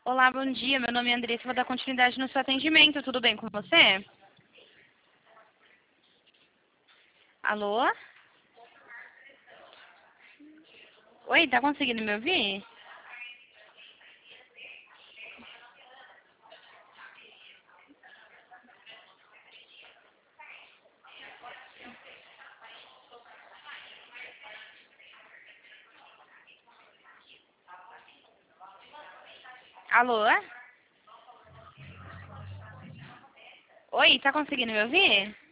Olá, bom dia. Meu nome é Andressa, vou dar continuidade no seu atendimento. Tudo bem com você? Alô? Oi, tá conseguindo me ouvir? Alô? Oi, tá conseguindo me ouvir?